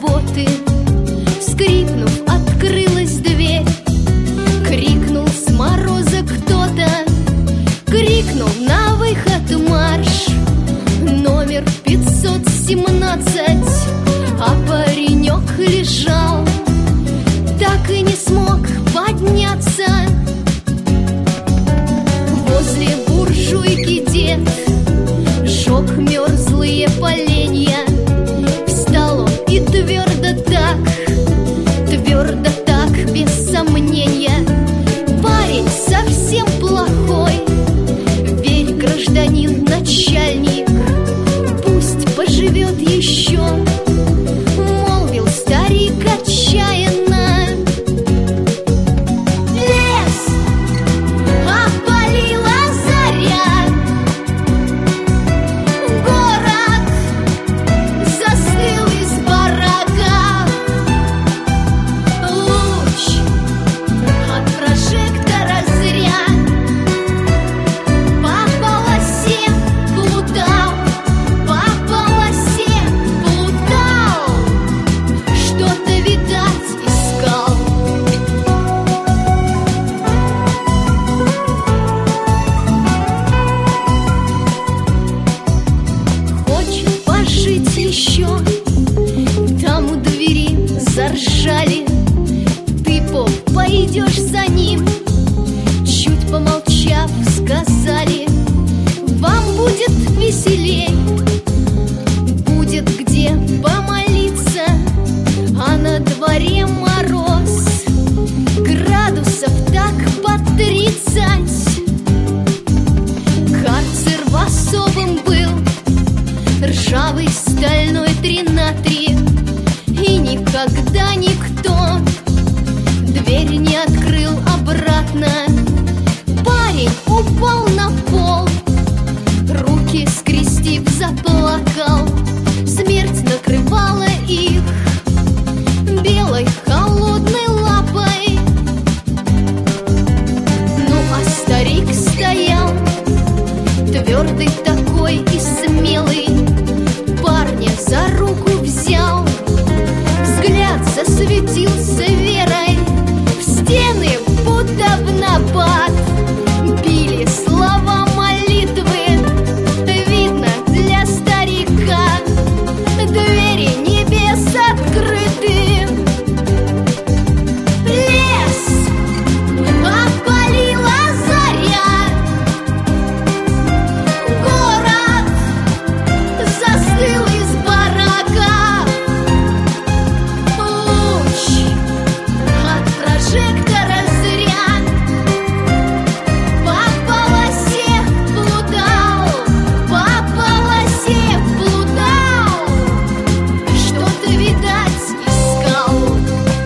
работы. Скрипнув, открылась дверь. Крикнул с мороза кто-то, крикнул на выход марш. Номер 517, а паренек лежал, так и не смог подняться. Возле буржуйки дед жег мерзлые поленья. Встал он и твердо так, без сомнения: парень совсем плохой, верь, гражданин начальник, пусть поживет еще, молвил старик отчаянно. Лес опалила заря, город застыл из барака. Луч от прожектора зря по полосе плутал, что-то, видать, искал. Хочет пожить еще, там у двери заржали: ты, поп, пойдешь за ним. Чуть помолчав, сказали: вам будет веселей, будет где помолиться, а на дворе мороз, градусов так под 30. Карцер в особом был, ржавый стальной 3 на 3, и никогда никто дверь не открыл обратно. Парень упал на пол, руки скрестив, заплакал. Смерть накрывала их белой холодной лапой. Ну а старик стоял, твердый такой и смелый, парня за руку взял. Взгляд засветился верой, в стены будто в набат били слова молитвы. Видно, для старика двери небес открыты. Лес опалила заря, город застыл из барака. Луч от прожектора зря по полосе плутал, что-то, видать, искал.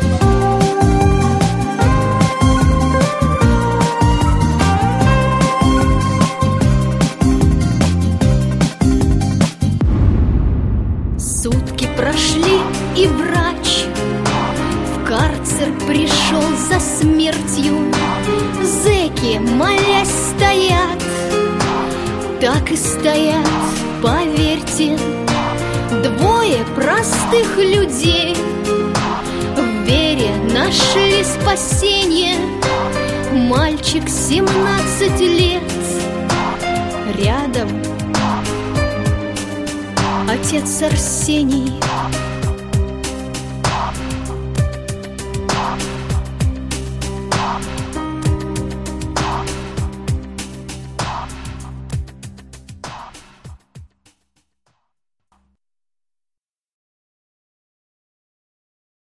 Сутки прошли, и врач в карцер пришел за смертью. Зэки, молясь, стоят, так и стоят, поверьте. Двое простых людей в вере нашли спасение. Мальчик 17 лет, рядом отец Арсений.